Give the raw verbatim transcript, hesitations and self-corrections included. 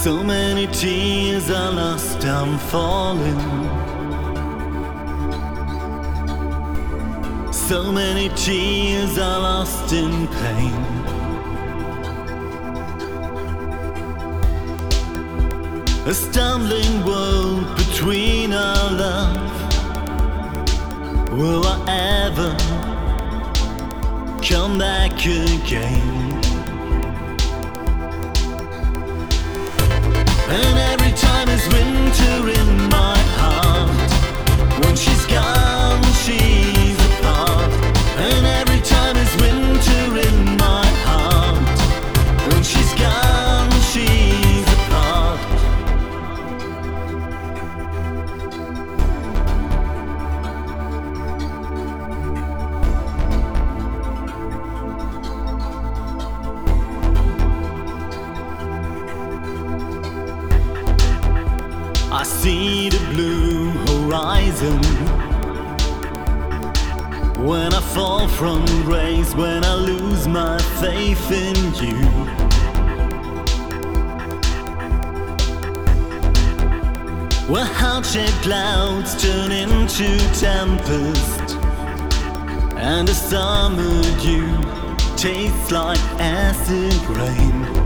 So many tears are lost, I'm falling. So many tears are lost in pain. A stumbling world between our love. Will I ever come back again? And every time is winter in my heart. When she's gone, she's apart. And every time is winter in my heart. When she's gone, she's apart. I see the blue horizon when I fall from grace, when I lose my faith in you. Where heart-shaped clouds turn into tempest, and the summer dew tastes like acid rain.